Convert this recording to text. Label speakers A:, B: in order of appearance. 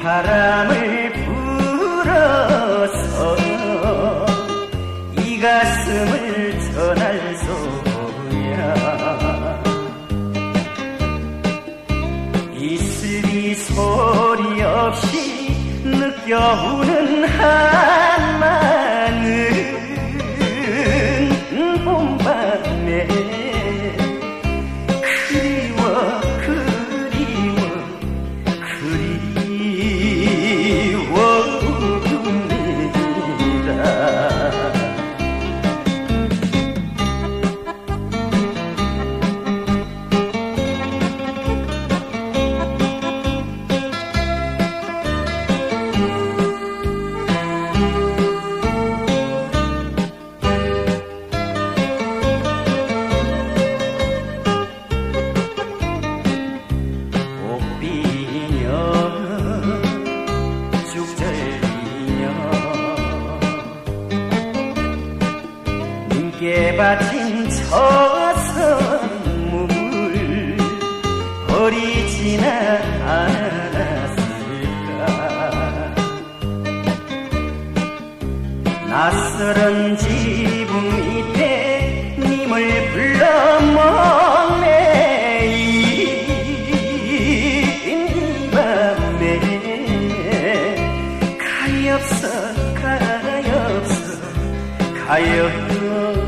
A: 바람을 불어서 이 가슴을 전할 소야. 이슬이 소리 없이 느껴오는 한마는 봄밤에 그리워 그리워옵니다. 바친 저 선물 버리지나 않았을까. 낯설은 지붕 밑에 님을 불러 먹네. 이 밤에 가엾어 가엾어 가엾어